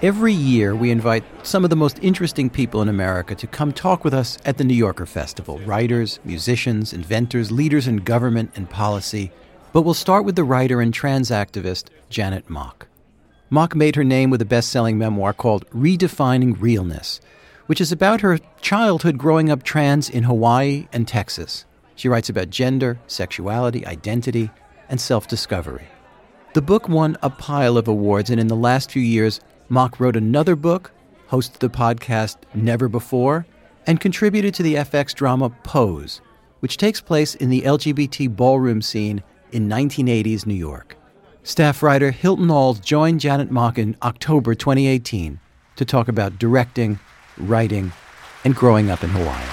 Every year, we invite some of the most interesting people in America to come talk with us at the New Yorker Festival. Writers, musicians, inventors, leaders in government and policy. But we'll start with the writer and trans activist, Janet Mock. Mock made her name with a best-selling memoir called Redefining Realness, which is about her childhood growing up trans in Hawaii and Texas. She writes about gender, sexuality, identity, and self-discovery. The book won a pile of awards, and in the last few years, Mock wrote another book, hosted the podcast Never Before, and contributed to the FX drama Pose, which takes place in the LGBT ballroom scene in 1980s New York. Staff writer Hilton Als joined Janet Mock in October 2018 to talk about directing, writing, and growing up in Hawaii.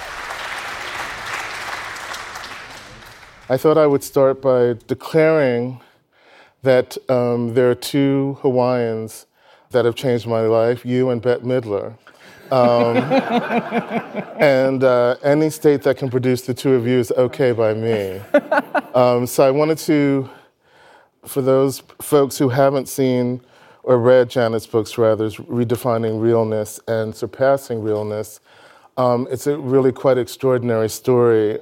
I thought I would start by declaring that there are two Hawaiians that have changed my life, you and Bette Midler. And any state that can produce the two of you is okay by me. So I wanted to, for those folks who haven't seen or read Janet's books, rather, Redefining Realness and Surpassing Realness, it's a really quite extraordinary story.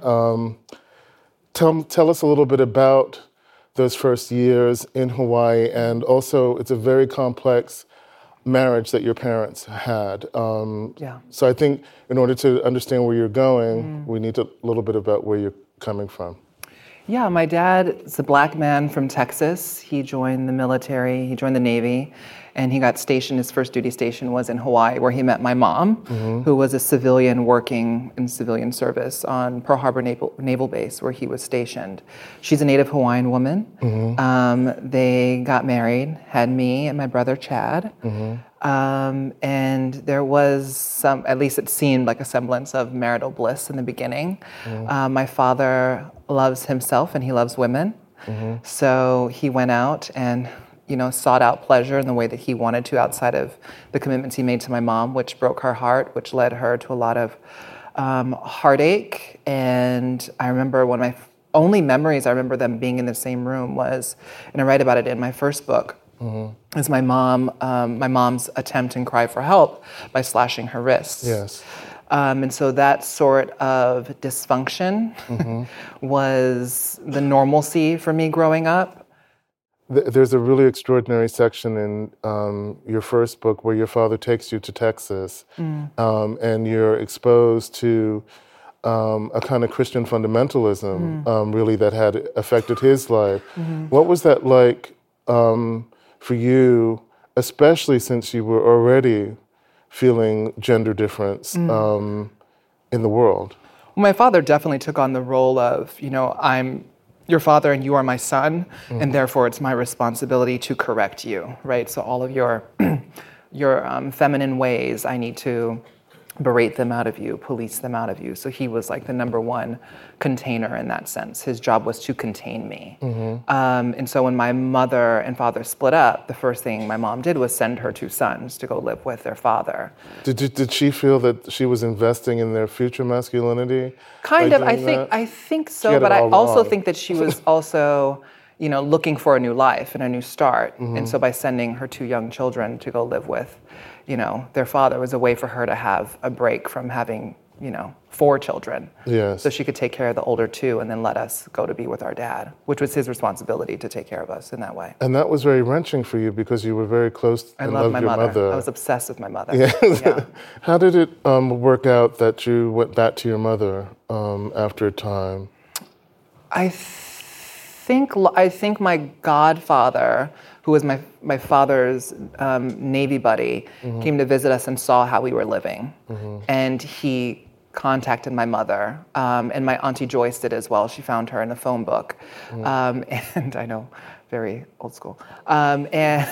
Tell us a little bit about those first years in Hawaii, and also it's a very complex marriage that your parents had. So I think in order to understand where you're going, we need a little bit about where you're coming from. Yeah, my dad is a black man from Texas. He joined the military, he joined the Navy, and he got stationed, his first duty station was in Hawaii, where he met my mom, who was a civilian working in civilian service on Pearl Harbor Naval Base, where he was stationed. She's a native Hawaiian woman. They got married, had me and my brother Chad. And there was some, at least it seemed like a semblance of marital bliss in the beginning. My father loves himself and he loves women. So he went out and sought out pleasure in the way that he wanted to outside of the commitments he made to my mom, which broke her heart, which led her to a lot of heartache. And I remember one of my only memories I remember them being in the same room was, and I write about it in my first book, is my mom's attempt and cry for help by slashing her wrists. Yes. And so that sort of dysfunction was the normalcy for me growing up. There's a really extraordinary section in your first book where your father takes you to Texas, and you're exposed to a kind of Christian fundamentalism, really, that had affected his life. What was that like for you, especially since you were already feeling gender difference in the world? Well, my father definitely took on the role of, I'm your father and you are my son, and therefore it's my responsibility to correct you, right? So all of your feminine ways, I need to berate them out of you, police them out of you. So he was like the number one container in that sense. His job was to contain me. And so when my mother and father split up, the first thing my mom did was send her two sons to go live with their father. Did she feel that she was investing in their future masculinity? Kind of. I think so, but I also think that she was also, looking for a new life and a new start. And so by sending her two young children to go live with, their father was a way for her to have a break from having, 4 children. Yes. So she could take care of the older 2 and then let us go to be with our dad, which was his responsibility to take care of us in that way. And that was very wrenching for you because you were very close and loved my your mother. I was obsessed with my mother. Yeah. How did it work out that you went back to your mother after a time? I think my godfather, who was my father's Navy buddy, came to visit us and saw how we were living. And he contacted my mother, and my Auntie Joyce did as well. She found her in a phone book. And I know, very old school. And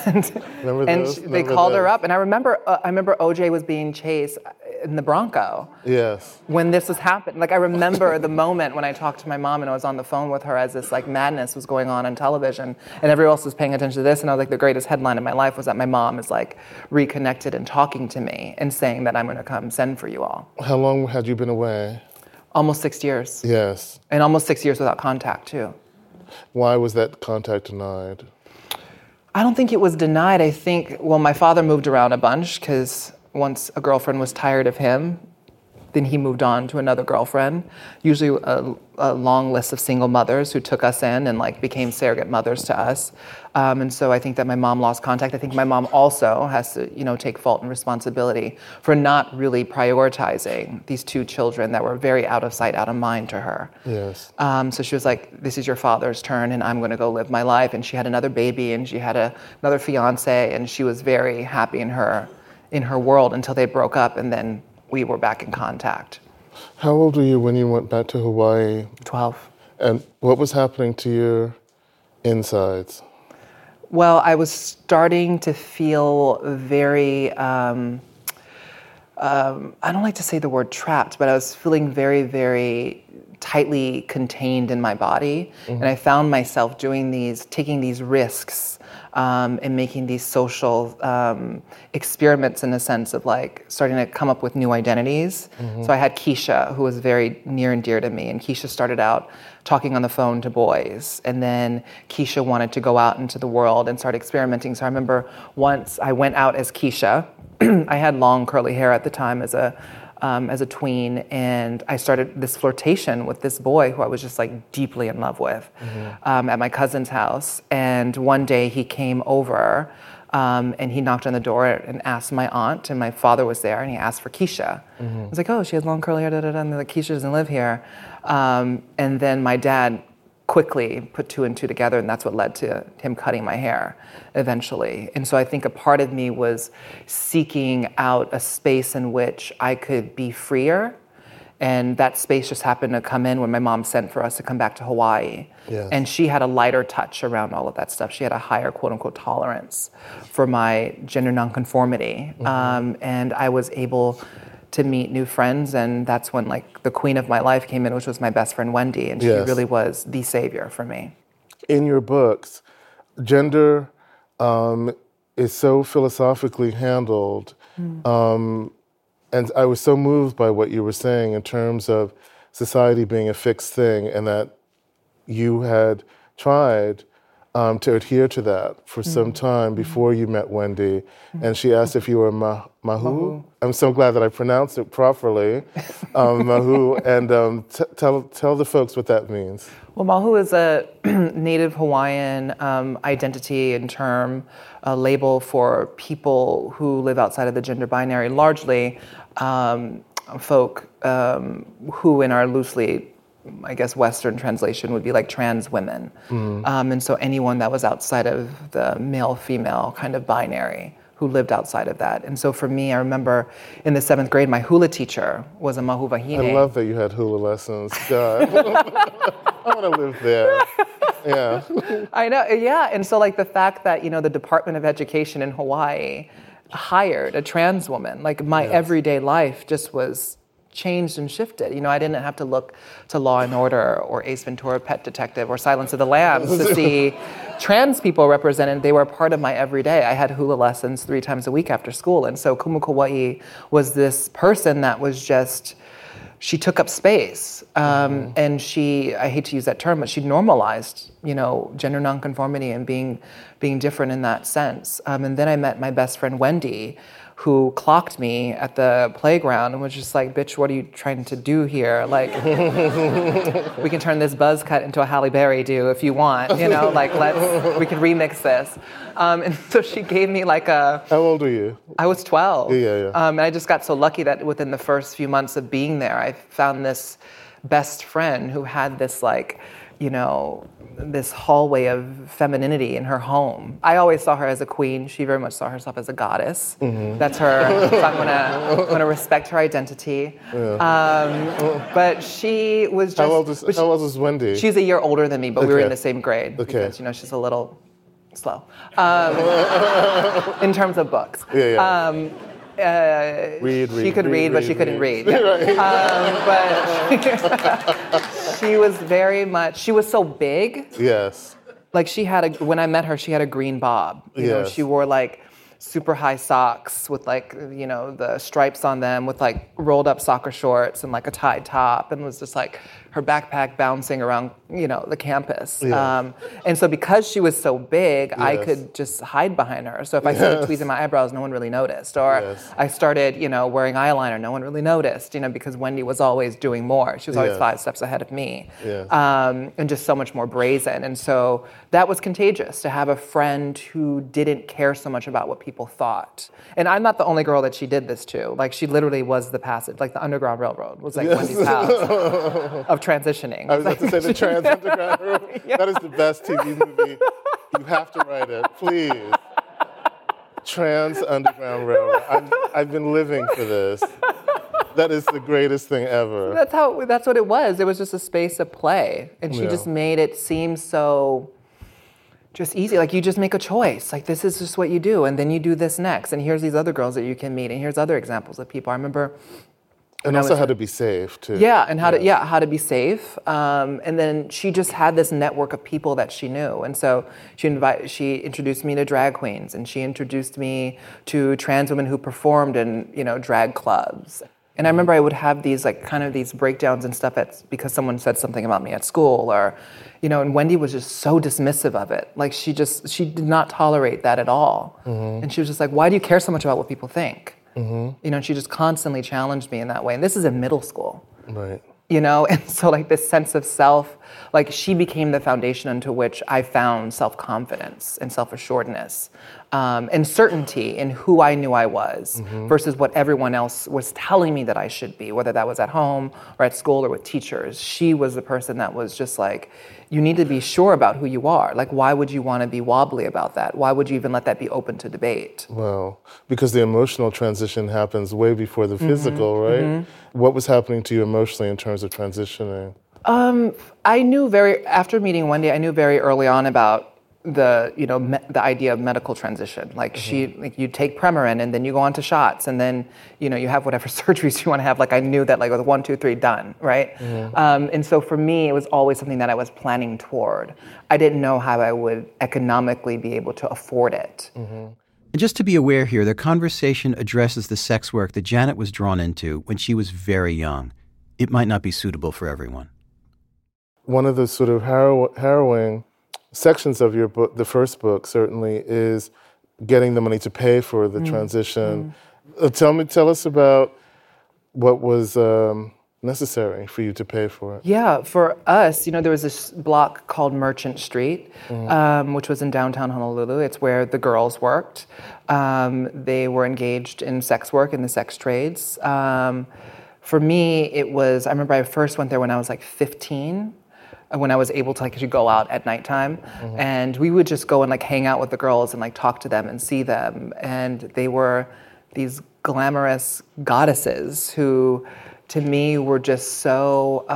they called her up, and I remember OJ was being chased in the Bronco. Yes. When this was happening, I remember the moment when I talked to my mom and I was on the phone with her as this madness was going on television, and everyone else was paying attention to this, and I was like, the greatest headline in my life was that my mom is reconnected and talking to me and saying that I'm going to come send for you all. How long had you been away? Almost 6 years. Yes. And almost 6 years without contact too. Why was that contact denied? I don't think it was denied. I think, well, my father moved around a bunch because once a girlfriend was tired of him, then he moved on to another girlfriend, usually a long list of single mothers who took us in and like became surrogate mothers to us. And so I think that my mom lost contact. I think my mom also has to, take fault and responsibility for not really prioritizing these two children that were very out of sight, out of mind to her. Yes. So she was like, this is your father's turn and I'm gonna go live my life. And she had another baby and she had another fiance and she was very happy in her world until they broke up and then we were back in contact. How old were you when you went back to Hawaii? 12. And what was happening to your insides? Well, I was starting to feel very, I don't like to say the word trapped, but I was feeling very, very tightly contained in my body. And I found myself taking these risks and making these social experiments in the sense of like starting to come up with new identities. So I had Keisha, who was very near and dear to me, and Keisha started out talking on the phone to boys, and then Keisha wanted to go out into the world and start experimenting. So I remember once I went out as Keisha. I had long curly hair at the time as a tween, and I started this flirtation with this boy who I was just like deeply in love with at my cousin's house. And one day he came over and he knocked on the door and asked my aunt, and my father was there, and he asked for Keisha. I was like, oh, she has long curly hair, and they're like, Keisha doesn't live here. And then my dad quickly put two and two together, and that's what led to him cutting my hair eventually. And so I think a part of me was seeking out a space in which I could be freer, and that space just happened to come in when my mom sent for us to come back to Hawaii. Yes. And she had a lighter touch around all of that stuff. She had a higher quote-unquote tolerance for my gender nonconformity. And I was able to meet new friends, and that's when like the queen of my life came in, which was my best friend Wendy, and she really was the savior for me. In your books, gender is so philosophically handled, and I was so moved by what you were saying in terms of society being a fixed thing, and that you had tried to adhere to that for some time before you met Wendy, and she asked if you were Mahu. I'm so glad that I pronounced it properly, Mahu, and tell the folks what that means. Well, Mahu is a native Hawaiian identity and term, a label for people who live outside of the gender binary, largely folk who in our loosely, I guess, Western translation would be like trans women. And so anyone that was outside of the male-female kind of binary who lived outside of that. And so for me, I remember in the 7th grade, my hula teacher was a Mahu Wahine. I love that you had hula lessons. God. I want to live there. Yeah. I know, yeah. And so like the fact that, the Department of Education in Hawaii hired a trans woman, like my everyday life just was changed and shifted. I didn't have to look to Law and Order or Ace Ventura, Pet Detective, or Silence of the Lambs to see trans people represented. They were a part of my everyday. I had hula lessons 3 times a week after school. And so Kumu Kauai was this person that was just, she took up space. And she, I hate to use that term, but she normalized, gender nonconformity and being different in that sense. And then I met my best friend Wendy, who clocked me at the playground and was just like, bitch, what are you trying to do here? Like, we can turn this buzz cut into a Halle Berry do if you want, we can remix this. And so she gave me like a... How old were you? I was 12. Yeah. And I just got so lucky that within the first few months of being there, I found this best friend who had this this hallway of femininity in her home. I always saw her as a queen. She very much saw herself as a goddess. That's her. So I'm gonna respect her identity. Yeah. But she was just... How old is Wendy? She's a year older than me, but we were in the same grade. Because, she's a little slow. In terms of books. Yeah. She could read, but she couldn't read. But she was very much, she was so big. Yes. Like when I met her, she had a green bob. She wore like super high socks with like, you know, the stripes on them with like rolled up soccer shorts and like a tied top, and was just like her backpack bouncing around, you know, the campus. Yes. And so because she was so big, I Yes. could just hide behind her. So if I started tweezing my eyebrows, no one really noticed. Or Yes. I started, you know, wearing eyeliner, no one really noticed, you know, because Wendy was always doing more. She was always Yes. 5 steps ahead of me. Yes. And just so much more brazen. And so that was contagious, to have a friend who didn't care so much about what people thought. And I'm not the only girl that she did this to. Like, she literally was the passage, like the Underground Railroad was like Wendy's house of transitioning. I was about to say the Trans Underground Railroad. That is the best TV movie. You have to write it, please. Trans Underground Railroad. I've been living for this. That is the greatest thing ever. That's what it was. It was just a space of play. And she Yeah. just made it seem so just easy. Like, you just make a choice. Like, this is just what you do. And then you do this next. And here's these other girls that you can meet. And here's other examples of people. I remember. And also how to be safe, too. Yeah, and how to be safe. And then she just had this network of people that she knew. And so she introduced me to drag queens, and she introduced me to trans women who performed in, you know, drag clubs. And I remember I would have these like kind of these breakdowns and stuff because someone said something about me at school, or, you know, and Wendy was just so dismissive of it. Like, she did not tolerate that at all. Mm-hmm. And she was just like, why do you care so much about what people think? Mm-hmm. You know, and she just constantly challenged me in that way. And this is in middle school. Right. You know, and so like this sense of self, like, she became the foundation into which I found self-confidence and self-assuredness, and certainty in who I knew I was, versus what everyone else was telling me that I should be, whether that was at home or at school or with teachers. She was the person that was just like, you need to be sure about who you are. Like, why would you want to be wobbly about that? Why would you even let that be open to debate? Well, because the emotional transition happens way before the physical, right? Mm-hmm. What was happening to you emotionally in terms of transitioning? I knew after meeting Wendy, I knew very early on about the idea of medical transition. Like, you take Premarin, and then you go on to shots, and then, you know, you have whatever surgeries you want to have. Like, I knew that, like, with 1, 2, 3, done, right? Mm-hmm. And so for me, it was always something that I was planning toward. I didn't know how I would economically be able to afford it. Mm-hmm. And just to be aware here, the conversation addresses the sex work that Janet was drawn into when she was very young. It might not be suitable for everyone. One of the sort of harrowing sections of your book, the first book, certainly, is getting the money to pay for the transition. Tell us about what was necessary for you to pay for it. Yeah, for us, you know, there was this block called Merchant Street, which was in downtown Honolulu. It's where the girls worked. They were engaged in sex work, in the sex trades. For me, I remember I first went there when I was like 15, when I was able to actually go out at nighttime. And we would just go and like hang out with the girls and like talk to them and see them. And they were these glamorous goddesses who, to me, were just so...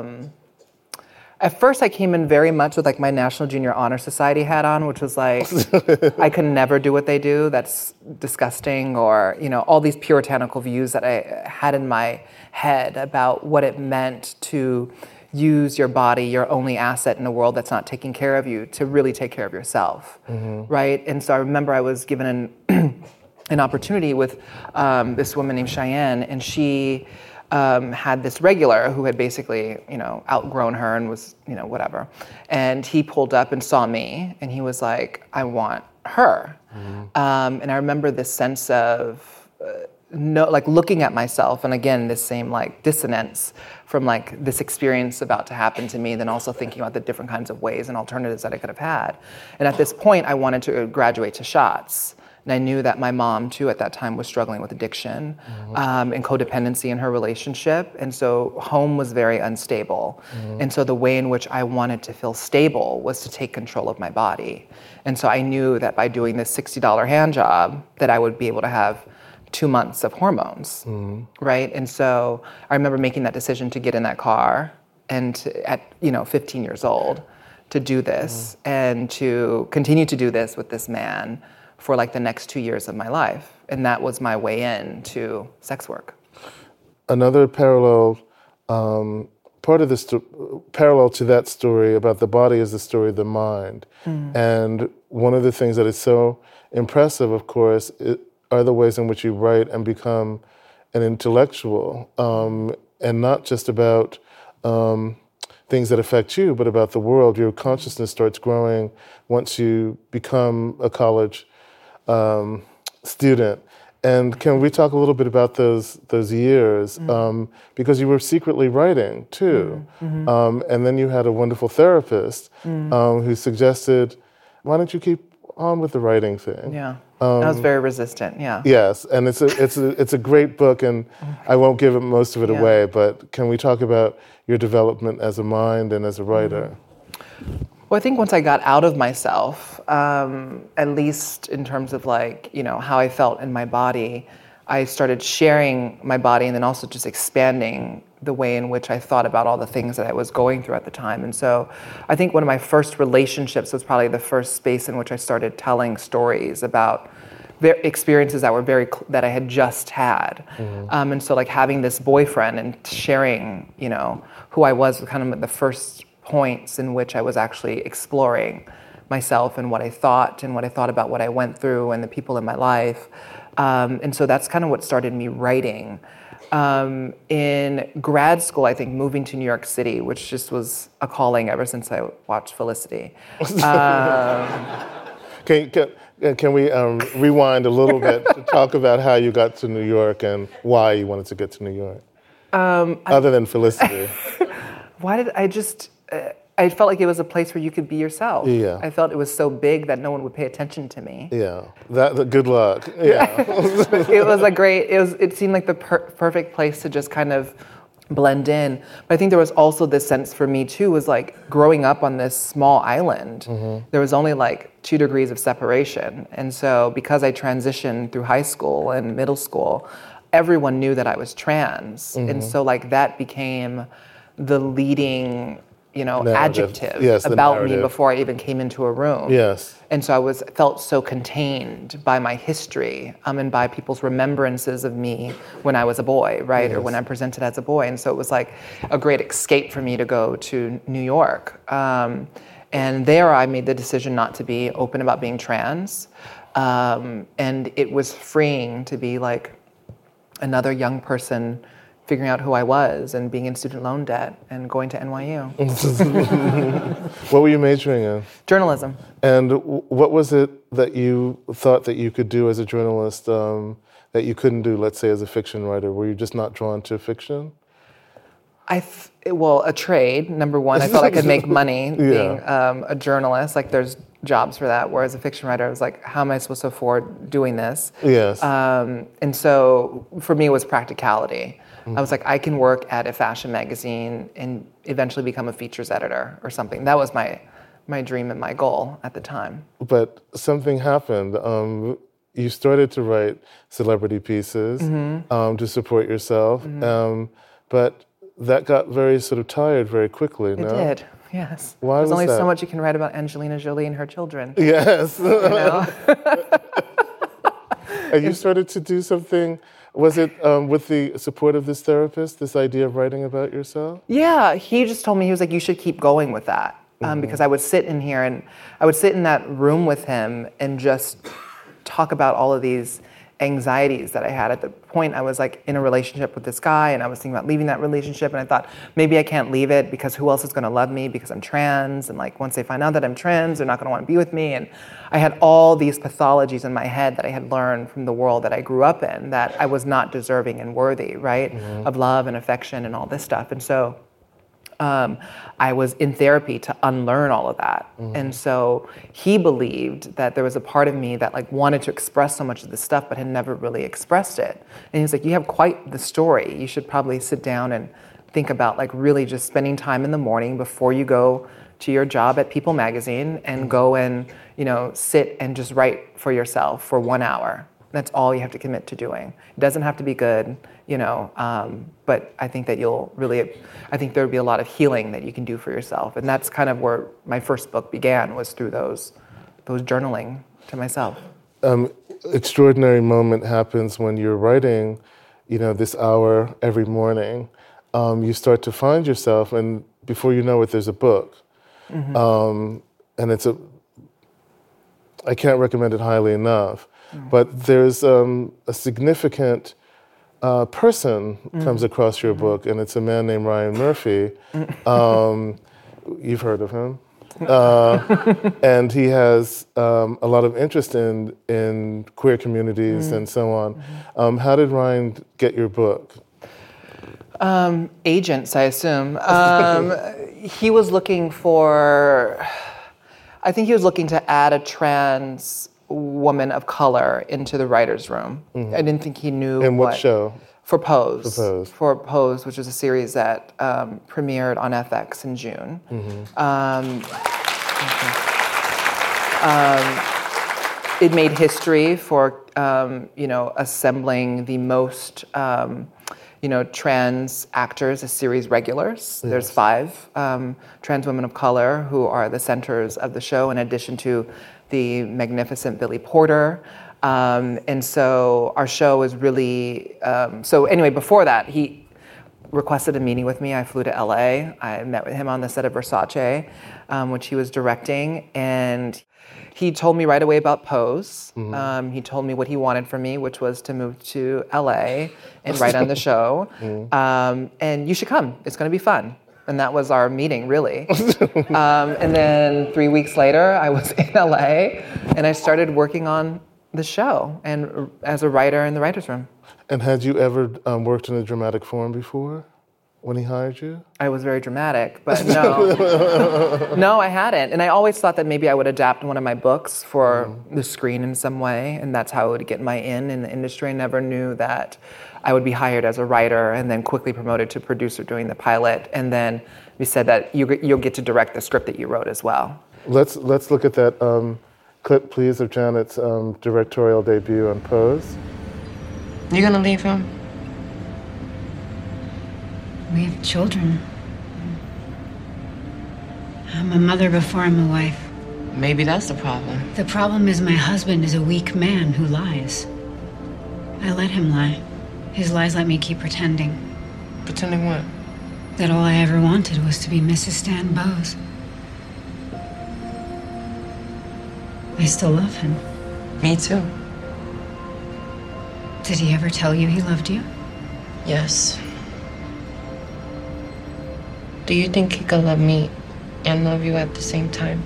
At first, I came in very much with like my National Junior Honor Society hat on, which was like, I could never do what they do. That's disgusting. Or, you know, all these puritanical views that I had in my head about what it meant to use your body, your only asset in a world that's not taking care of you, to really take care of yourself, right? And so I remember I was given an opportunity with this woman named Cheyenne, and she had this regular who had basically, you know, outgrown her and was, you know, whatever. And he pulled up and saw me, and he was like, I want her. And I remember this sense of, like looking at myself, and again, this same like dissonance from like this experience about to happen to me, then also thinking about the different kinds of ways and alternatives that I could have had. And at this point, I wanted to graduate to shots. And I knew that my mom, too, at that time was struggling with addiction and codependency in her relationship. And so home was very unstable. And so the way in which I wanted to feel stable was to take control of my body. And so I knew that by doing this $60 hand job, that I would be able to have 2 months of hormones, right? And so I remember making that decision to get in that car and at, you know, 15 years old, to do this and to continue to do this with this man for like the next 2 years of my life. And that was my way in to sex work. Another parallel, part of parallel to that story about the body is the story of the mind. And one of the things that is so impressive, of course, are the ways in which you write and become an intellectual, and not just about things that affect you, but about the world. Your consciousness starts growing once you become a college student. And can we talk a little bit about those years? Because you were secretly writing too, and then you had a wonderful therapist who suggested, "Why don't you keep on with the writing thing?" Yeah, I was very resistant. Yeah. Yes, and it's a great book, and I won't give most of it away. But can we talk about your development as a mind and as a writer? Well, I think once I got out of myself, at least in terms of like, how I felt in my body, I started sharing my body and then also just expanding the way in which I thought about all the things that I was going through at the time. And so I think one of my first relationships was probably the first space in which I started telling stories about experiences that I had just had. And so like having this boyfriend and sharing, who I was kind of at the first points in which I was actually exploring myself and what I thought about what I went through and the people in my life. And so that's kind of what started me writing. In grad school, I think moving to New York City, which just was a calling ever since I watched Felicity. Can we rewind a little bit to talk about how you got to New York and why you wanted to get to New York? Other than Felicity. Why did I just... I felt like it was a place where you could be yourself. Yeah. I felt it was so big that no one would pay attention to me. Yeah. Good luck. Yeah. It seemed like the perfect place to just kind of blend in. But I think there was also this sense for me too, was like growing up on this small island, there was only like 2 degrees of separation. And so because I transitioned through high school and middle school, everyone knew that I was trans. And so like that became the leading adjective about me before I even came into a room. Yes. And so I felt so contained by my history and by people's remembrances of me when I was a boy, right? Yes. Or when I presented as a boy. And so it was like a great escape for me to go to New York. And there I made the decision not to be open about being trans. And it was freeing to be like another young person figuring out who I was and being in student loan debt and going to NYU. What were you majoring in? Journalism. And what was it that you thought that you could do as a journalist that you couldn't do, let's say, as a fiction writer? Were you just not drawn to fiction? A trade, number one. I felt I could make money being a journalist. Like there's jobs for that. Whereas a fiction writer, I was like, how am I supposed to afford doing this? Yes. And so for me, it was practicality. I was like, I can work at a fashion magazine and eventually become a features editor or something. That was my dream and my goal at the time. But something happened. You started to write celebrity pieces to support yourself, but that got very sort of tired very quickly, no? It did, yes. Why There's was only that? so much you can write about Angelina Jolie and her children. Yes. And you It's- started to do something, was it with the support of this therapist, this idea of writing about yourself? Yeah, he just told me, he was like, you should keep going with that. Because I would sit in here and I would sit in that room with him and just talk about all of these anxieties that I had. At the point, I was like in a relationship with this guy and I was thinking about leaving that relationship, and I thought maybe I can't leave it because who else is going to love me because I'm trans, and like once they find out that I'm trans, they're not going to want to be with me. And I had all these pathologies in my head that I had learned from the world that I grew up in, that I was not deserving and worthy, right, of love and affection and all this stuff. And so I was in therapy to unlearn all of that. And so he believed that there was a part of me that like wanted to express so much of this stuff but had never really expressed it. And he was like, you have quite the story. You should probably sit down and think about like really just spending time in the morning before you go to your job at People Magazine and go and, sit and just write for yourself for 1 hour. That's all you have to commit to doing. It doesn't have to be good, but I think that I think there would be a lot of healing that you can do for yourself. And that's kind of where my first book began, was through those journaling to myself. Extraordinary moment happens when you're writing, this hour every morning. You start to find yourself, and before you know it, there's a book. And I can't recommend it highly enough. But there's a significant person comes across your book, and it's a man named Ryan Murphy. You've heard of him. And he has a lot of interest in queer communities and so on. How did Ryan get your book? Agents, I assume. He was looking to add a trans woman of color into the writer's room. I didn't think he knew In what show? For Pose. For Pose. For Pose, which was a series that premiered on FX in June. It made history for assembling the most trans actors as series regulars. Yes. There's 5 trans women of color who are the centers of the show, in addition to the magnificent Billy Porter. And so our show is really, before that, he requested a meeting with me. I flew to LA. I met with him on the set of Versace, which he was directing. And he told me right away about Pose. He told me what he wanted from me, which was to move to LA and write on the show. And you should come. It's going to be fun. And that was our meeting, really. And then 3 weeks later, I was in LA, and I started working on the show and as a writer in the writer's room. And had you ever worked in a dramatic form before when he hired you? I was very dramatic, but no. No, I hadn't. And I always thought that maybe I would adapt one of my books for the screen in some way, and that's how I would get my in the industry. I never knew that I would be hired as a writer and then quickly promoted to producer doing the pilot. And then we said that you'll get to direct the script that you wrote as well. Let's look at that clip, please, of Janet's directorial debut on Pose. You gonna leave him? We have children. I'm a mother before I'm a wife. Maybe that's the problem. The problem is my husband is a weak man who lies. I let him lie. His lies let me keep pretending. Pretending what? That all I ever wanted was to be Mrs. Stan Bowes. I still love him. Me too. Did he ever tell you he loved you? Yes. Do you think he could love me and love you at the same time?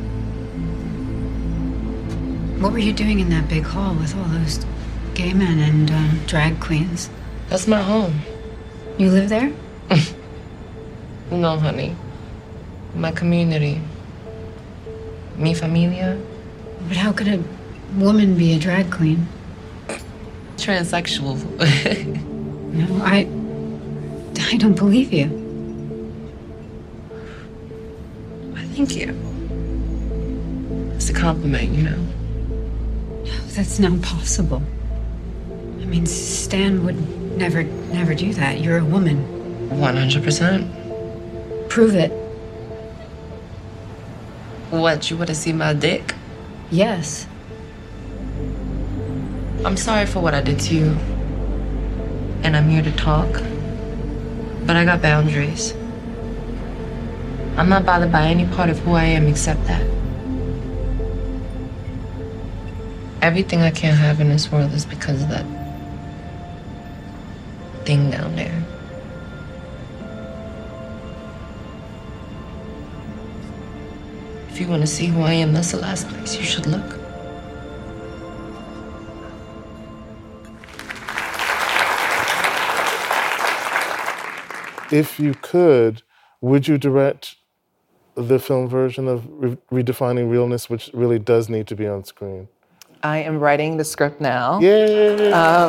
What were you doing in that big hall with all those gay men and drag queens? That's my home. You live there? No, honey. My community. Mi familia. But how could a woman be a drag queen? Transsexual. No, I don't believe you. Thank you. It's a compliment, you know. No, that's not possible. I mean, Stan would never do that. You're a woman. 100%. Prove it. What, you want to see my dick? Yes. I'm sorry for what I did to you. And I'm here to talk. But I got boundaries. I'm not bothered by any part of who I am except that. Everything I can't have in this world is because of that thing down there. If you want to see who I am, that's the last place you should look. If you could, would you direct the film version of Redefining Realness, which really does need to be on screen? I am writing the script now. Yay!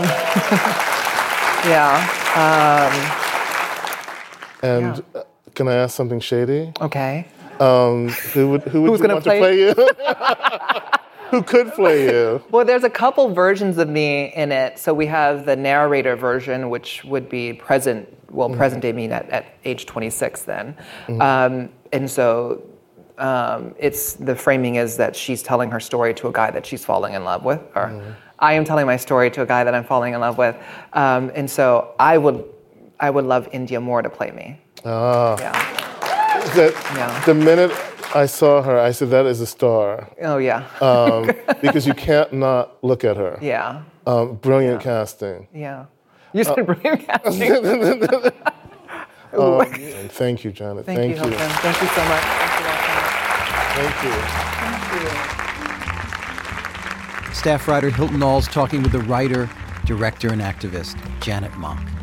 Can I ask something shady? Okay. Who would you want to play you? Who could play you? Well, there's a couple versions of me in it. So we have the narrator version, which would be present day me at age 26 then. And so it's the framing is that she's telling her story to a guy that she's falling in love with, or I am telling my story to a guy that I'm falling in love with. And so I would love India Moore to play me. Ah. Yeah. The minute I saw her. I said, that is a star. Oh, yeah. Because you can't not look at her. Yeah. Brilliant casting. Yeah. You said brilliant casting. And thank you, Janet. Thank you, Hilton. Thank you so much. Thank you. Staff writer Hilton Als talking with the writer, director, and activist Janet Mock.